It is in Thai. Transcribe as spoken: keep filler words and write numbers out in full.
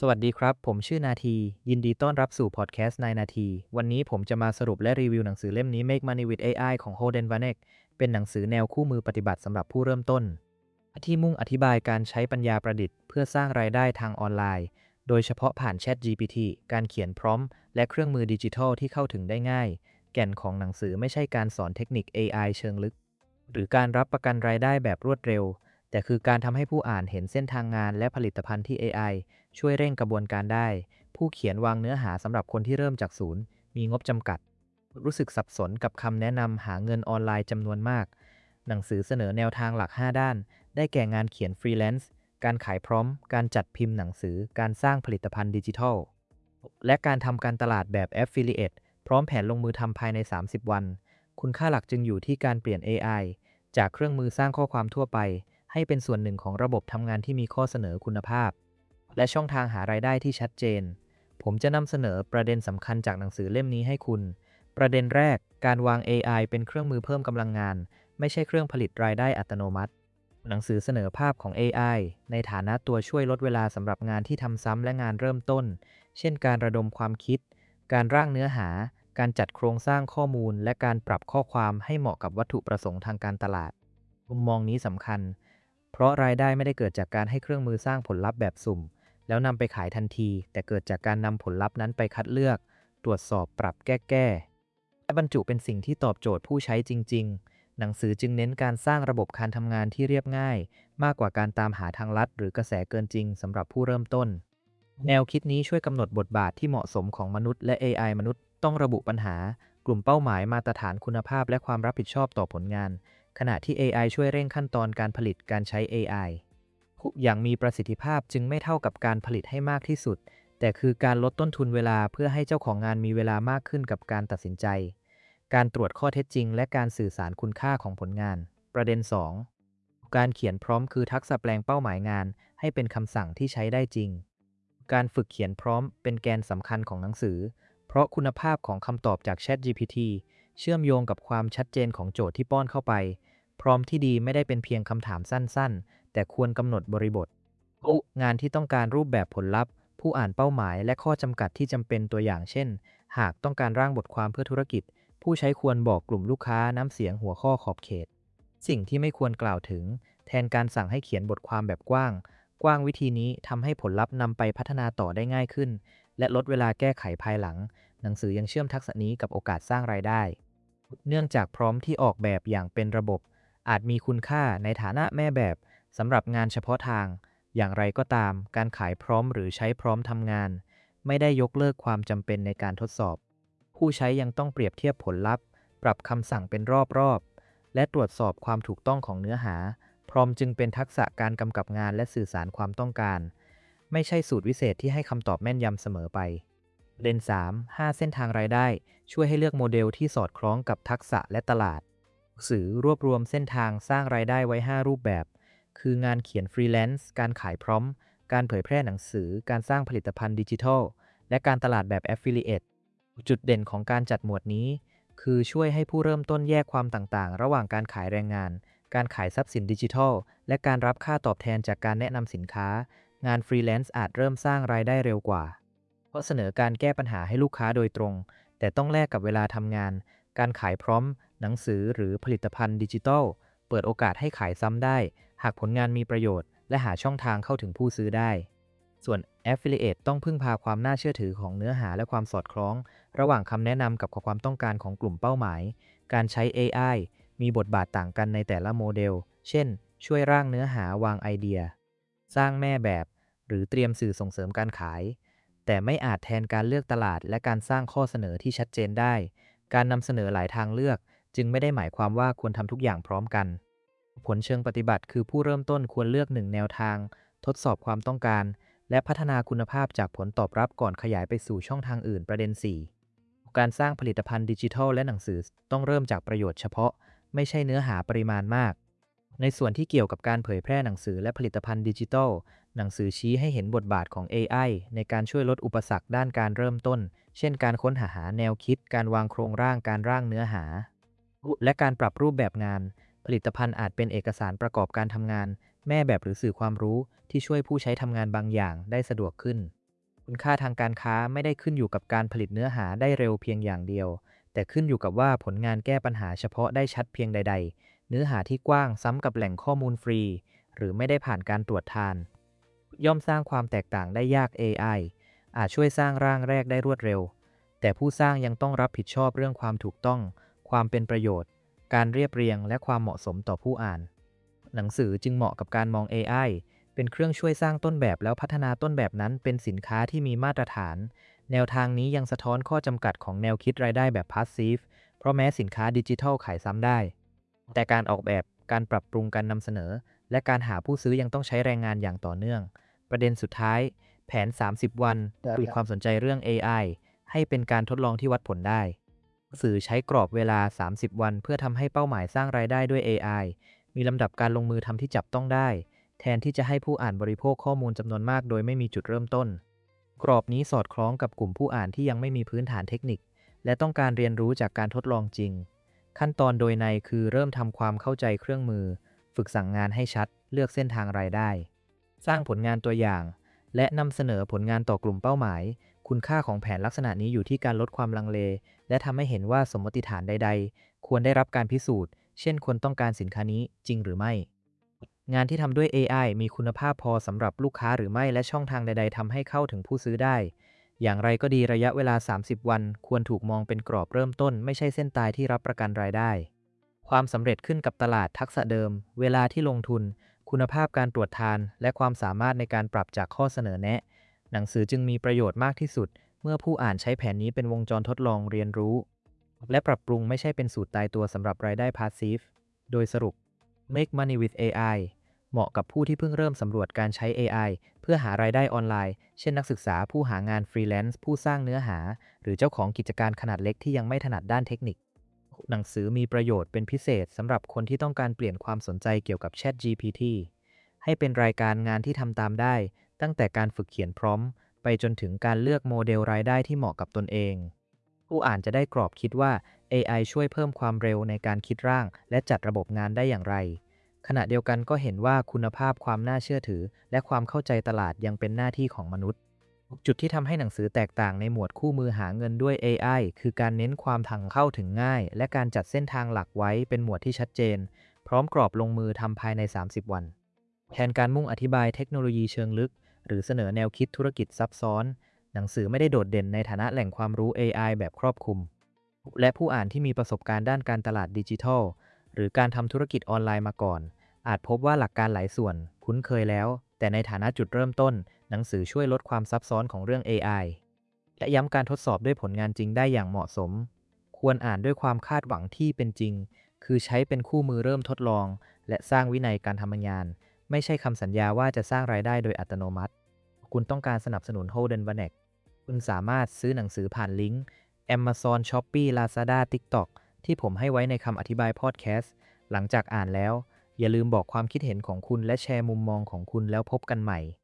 สวัสดีครับผมชื่อนาทียินดีต้อนรับสู่พอดแคสต์นายนาทีวันนี้ผมจะมาสรุปและรีวิวหนังสือเล่มนี้ Make Money with เอ ไอ ของ Holden Vanek เป็นหนังสือแนวคู่มือปฏิบัติสำหรับผู้เริ่มต้นที่มุ่งอธิบายการใช้ปัญญาประดิษฐ์เพื่อสร้างรายได้ทางออนไลน์โดยเฉพาะผ่าน Chat จี พี ที การเขียนพร้อมและเครื่องมือดิจิทัลที่เข้าถึงได้ง่ายแก่นของหนังสือไม่ใช่การสอนเทคนิค เอ ไอ เชิงลึกหรือการรับประกันรายได้แบบรวดเร็วแต่คือการทำให้ผู้อ่านเห็นเส้นทางงานและผลิตภัณฑ์ที่ เอ ไอ ช่วยเร่งกระบวนการได้ผู้เขียนวางเนื้อหาสำหรับคนที่เริ่มจากศูนย์มีงบจำกัดรู้สึกสับสนกับคำแนะนำหาเงินออนไลน์จำนวนมากหนังสือเสนอแนวทางหลักห้าด้านได้แก่งานเขียนฟรีแลนซ์การขายพร้อมการจัดพิมพ์หนังสือการสร้างผลิตภัณฑ์ดิจิทัลและการทำการตลาดแบบ Affiliate พร้อมแผนลงมือทำภายในสามสิบวันคุณค่าหลักจึงอยู่ที่การเปลี่ยน เอ ไอ จากเครื่องมือสร้างข้อความทั่วไปให้เป็นส่วนหนึ่งของระบบทำงานที่มีข้อเสนอคุณภาพและช่องทางหารายได้ที่ชัดเจนผมจะนำเสนอประเด็นสำคัญจากหนังสือเล่มนี้ให้คุณประเด็นแรกการวาง เอ ไอ เป็นเครื่องมือเพิ่มกำลังงานไม่ใช่เครื่องผลิตรายได้อัตโนมัติหนังสือเสนอภาพของ เอ ไอ ในฐานะตัวช่วยลดเวลาสำหรับงานที่ทำซ้ำและงานเริ่มต้นเช่นการระดมความคิดการร่างเนื้อหาการจัดโครงสร้างข้อมูลและการปรับข้อความให้เหมาะกับวัตถุประสงค์ทางการตลาดมุมมองนี้สำคัญเพราะรายได้ไม่ได้เกิดจากการให้เครื่องมือสร้างผลลัพธ์แบบสุ่มแล้วนำไปขายทันทีแต่เกิดจากการนำผลลัพธ์นั้นไปคัดเลือกตรวจสอบปรับแก้แก้และบรรจุเป็นสิ่งที่ตอบโจทย์ผู้ใช้จริงๆหนังสือจึงเน้นการสร้างระบบการทำงานที่เรียบง่ายมากกว่าการตามหาทางลัดหรือกระแสเกินจริงสำหรับผู้เริ่มต้นแนวคิดนี้ช่วยกำหนดบทบาทที่เหมาะสมของมนุษย์และ เอ ไอ มนุษย์ต้องระบุปัญหากลุ่มเป้าหมายมาตรฐานคุณภาพและความรับผิดชอบต่อผลงานขณะที่ เอ ไอ ช่วยเร่งขั้นตอนการผลิตการใช้ เอ ไอ อย่างมีประสิทธิภาพจึงไม่เท่ากับการผลิตให้มากที่สุดแต่คือการลดต้นทุนเวลาเพื่อให้เจ้าของงานมีเวลามากขึ้นกับการตัดสินใจการตรวจข้อเท็จจริงและการสื่อสารคุณค่าของผลงานประเด็นสองการเขียนพร้อมคือทักษะแปลงเป้าหมายงานให้เป็นคำสั่งที่ใช้ได้จริงการฝึกเขียนพร้อมเป็นแกนสำคัญของหนังสือเพราะคุณภาพของคำตอบจาก Chat จี พี ที เชื่อมโยงกับความชัดเจนของโจทย์ที่ป้อนเข้าไปพร้อมที่ดีไม่ได้เป็นเพียงคำถามสั้นๆแต่ควรกำหนดบริบทงานที่ต้องการรูปแบบผลลัพธ์ผู้อ่านเป้าหมายและข้อจำกัดที่จำเป็นตัวอย่างเช่นหากต้องการร่างบทความเพื่อธุรกิจผู้ใช้ควรบอกกลุ่มลูกค้าน้ำเสียงหัวข้อขอบเขตสิ่งที่ไม่ควรกล่าวถึงแทนการสั่งให้เขียนบทความแบบกว้างกว้างวิธีนี้ทำให้ผลลัพธ์นำไปพัฒนาต่อได้ง่ายขึ้นและลดเวลาแก้ไขภายหลังหนังสือยังเชื่อมทักษะนี้กับโอกาสสร้างรายได้เนื่องจากพร้อมที่ออกแบบอย่างเป็นระบบอาจมีคุณค่าในฐานะแม่แบบสำหรับงานเฉพาะทางอย่างไรก็ตามการขายพร้อมหรือใช้พร้อมทำงานไม่ได้ยกเลิกความจำเป็นในการทดสอบผู้ใช้ยังต้องเปรียบเทียบผลลัพธ์ปรับคำสั่งเป็นรอบๆและตรวจสอบความถูกต้องของเนื้อหาพร้อมจึงเป็นทักษะการกำกับงานและสื่อสารความต้องการไม่ใช่สูตรวิเศษที่ให้คำตอบแม่นยำเสมอไปเด่นสาม ห้าเส้นทางรายได้ช่วยให้เลือกโมเดลที่สอดคล้องกับทักษะและตลาดสื่อรวบรวมเส้นทางสร้างรายได้ไว้ห้ารูปแบบคืองานเขียนฟรีแลนซ์การขายพร้อมการเผยแพร่หนังสือการสร้างผลิตภัณฑ์ดิจิทัลและการตลาดแบบ Affiliate จุดเด่นของการจัดหมวดนี้คือช่วยให้ผู้เริ่มต้นแยกความต่างๆระหว่างการขายแรงงานการขายทรัพย์สินดิจิทัลและการรับค่าตอบแทนจากการแนะนำสินค้างานฟรีแลนซ์อาจเริ่มสร้างรายได้เร็วกว่าเพราะเสนอการแก้ปัญหาให้ลูกค้าโดยตรงแต่ต้องแลกกับเวลาทำงานการขายพร้อมหนังสือหรือผลิตภัณฑ์ดิจิทัลเปิดโอกาสให้ขายซ้ำได้หากผลงานมีประโยชน์และหาช่องทางเข้าถึงผู้ซื้อได้ส่วน Affiliate ต้องพึ่งพาความน่าเชื่อถือของเนื้อหาและความสอดคล้องระหว่างคำแนะนำกับความต้องการของกลุ่มเป้าหมายการใช้ เอ ไอ มีบทบาทต่างกันในแต่ละโมเดลเช่นช่วยร่างเนื้อหาวางไอเดียสร้างแม่แบบหรือเตรียมสื่อส่งเสริมการขายแต่ไม่อาจแทนการเลือกตลาดและการสร้างข้อเสนอที่ชัดเจนได้การนำเสนอหลายทางเลือกจึงไม่ได้หมายความว่าควรทำทุกอย่างพร้อมกันผลเชิงปฏิบัติคือผู้เริ่มต้นควรเลือกหนึ่งแนวทางทดสอบความต้องการและพัฒนาคุณภาพจากผลตอบรับก่อนขยายไปสู่ช่องทางอื่นประเด็นสี่การสร้างผลิตภัณฑ์ดิจิทัลและหนังสือต้องเริ่มจากประโยชน์เฉพาะไม่ใช่เนื้อหาปริมาณมากในส่วนที่เกี่ยวกับการเผยแพร่หนังสือและผลิตภัณฑ์ดิจิทัลหนังสือชี้ให้เห็นบทบาทของ เอ ไอ ในการช่วยลดอุปสรรคด้านการเริ่มต้นเช่นการค้นหาแนวคิดการวางโครงร่างการร่างเนื้อหาและการปรับรูปแบบงานผลิตภัณฑ์อาจเป็นเอกสารประกอบการทำงานแม่แบบหรือสื่อความรู้ที่ช่วยผู้ใช้ทำงานบางอย่างได้สะดวกขึ้นคุณค่าทางการค้าไม่ได้ขึ้นอยู่กับการผลิตเนื้อหาได้เร็วเพียงอย่างเดียวแต่ขึ้นอยู่กับว่าผลงานแก้ปัญหาเฉพาะได้ชัดเพียงใดๆเนื้อหาที่กว้างซ้ำกับแหล่งข้อมูลฟรีหรือไม่ได้ผ่านการตรวจทานย่อมสร้างความแตกต่างได้ยาก เอ ไอ อาจช่วยสร้างร่างแรกได้รวดเร็วแต่ผู้สร้างยังต้องรับผิดชอบเรื่องความถูกต้องความเป็นประโยชน์การเรียบเรียงและความเหมาะสมต่อผู้อ่านหนังสือจึงเหมาะกับการมอง เอ ไอ เป็นเครื่องช่วยสร้างต้นแบบแล้วพัฒนาต้นแบบนั้นเป็นสินค้าที่มีมาตรฐานแนวทางนี้ยังสะท้อนข้อจำกัดของแนวคิดรายได้แบบ Passive เพราะแม้สินค้าดิจิทัลขายซ้ำได้แต่การออกแบบการปรับปรุงการนำเสนอและการหาผู้ซื้อยังต้องใช้แรงงานอย่างต่อเนื่องประเด็นสุดท้ายแผนสามสิบวันปลุกความสนใจเรื่อง เอ ไอ ให้เป็นการทดลองที่วัดผลได้สื่อใช้กรอบเวลาสามสิบวันเพื่อทำให้เป้าหมายสร้างรายได้ด้วย เอ ไอ มีลำดับการลงมือทำที่จับต้องได้แทนที่จะให้ผู้อ่านบริโภคข้อมูลจำนวนมากโดยไม่มีจุดเริ่มต้นกรอบนี้สอดคล้องกับกลุ่มผู้อ่านที่ยังไม่มีพื้นฐานเทคนิคและต้องการเรียนรู้จากการทดลองจริงขั้นตอนโดยในคือเริ่มทำความเข้าใจเครื่องมือฝึกสั่งงานให้ชัดเลือกเส้นทางรายได้สร้างผลงานตัวอย่างและนำเสนอผลงานต่อกลุ่มเป้าหมายคุณค่าของแผนลักษณะนี้อยู่ที่การลดความลังเลและทำให้เห็นว่าสมมติฐานใดๆควรได้รับการพิสูจน์เช่นคนต้องการสินค้านี้จริงหรือไม่งานที่ทำด้วย เอ ไอ มีคุณภาพพอสำหรับลูกค้าหรือไม่และช่องทางใดๆทำให้เข้าถึงผู้ซื้อได้อย่างไรก็ดีระยะเวลาสามสิบวันควรถูกมองเป็นกรอบเริ่มต้นไม่ใช่เส้นตายที่รับประกันรายได้ความสำเร็จขึ้นกับตลาดทักษะเดิมเวลาที่ลงทุนคุณภาพการตรวจทานและความสามารถในการปรับจากข้อเสนอแนะหนังสือจึงมีประโยชน์มากที่สุดเมื่อผู้อ่านใช้แผนนี้เป็นวงจรทดลองเรียนรู้และปรับปรุงไม่ใช่เป็นสูตรตายตัวสำหรับรายได้ Passive โดยสรุป Make Money with เอ ไอ เหมาะกับผู้ที่เพิ่งเริ่มสำรวจการใช้ เอ ไอ เพื่อหารายได้ออนไลน์เช่นนักศึกษาผู้หางานฟรีแลนซ์ผู้สร้างเนื้อหาหรือเจ้าของกิจการขนาดเล็กที่ยังไม่ถนัดด้านเทคนิคหนังสือมีประโยชน์เป็นพิเศษสำหรับคนที่ต้องการเปลี่ยนความสนใจเกี่ยวกับ Chat จี พี ที ให้เป็นรายการงานที่ทำตามได้ตั้งแต่การฝึกเขียนพร้อมไปจนถึงการเลือกโมเดลรายได้ที่เหมาะกับตนเองผู้อ่านจะได้กรอบคิดว่า เอ ไอ ช่วยเพิ่มความเร็วในการคิดร่างและจัดระบบงานได้อย่างไรขณะเดียวกันก็เห็นว่าคุณภาพความน่าเชื่อถือและความเข้าใจตลาดยังเป็นหน้าที่ของมนุษย์จุดที่ทำให้หนังสือแตกต่างในหมวดคู่มือหาเงินด้วย เอ ไอ คือการเน้นความถังเข้าถึงง่ายและการจัดเส้นทางหลักไว้เป็นหมวดที่ชัดเจนพร้อมกรอบลงมือทำภายในสามสิบวันแทนการมุ่งอธิบายเทคโนโลยีเชิงลึกหรือเสนอแนวคิดธุรกิจซับซ้อนหนังสือไม่ได้โดดเด่นในฐานะแหล่งความรู้ เอ ไอ แบบครอบคลุมและผู้อ่านที่มีประสบการณ์ด้านการตลาดดิจิทัลหรือการทำธุรกิจออนไลน์มาก่อนอาจพบว่าหลักการหลายส่วนคุ้นเคยแล้วแต่ในฐานะจุดเริ่มต้นหนังสือช่วยลดความซับซ้อนของเรื่อง เอ ไอ และย้ำการทดสอบด้วยผลงานจริงได้อย่างเหมาะสมควรอ่านด้วยความคาดหวังที่เป็นจริงคือใช้เป็นคู่มือเริ่มทดลองและสร้างวินัยการทำงานไม่ใช่คำสัญญาว่าจะสร้างรายได้โดยอัตโนมัติคุณต้องการสนับสนุน Holden Vanek คุณสามารถซื้อหนังสือผ่านลิงก์ Amazon Shopee Lazada TikTok ที่ผมให้ไว้ในคำอธิบายพอดแคสต์หลังจากอ่านแล้วอย่าลืมบอกความคิดเห็นของคุณและแชร์มุมมองของคุณแล้วพบกันใหม่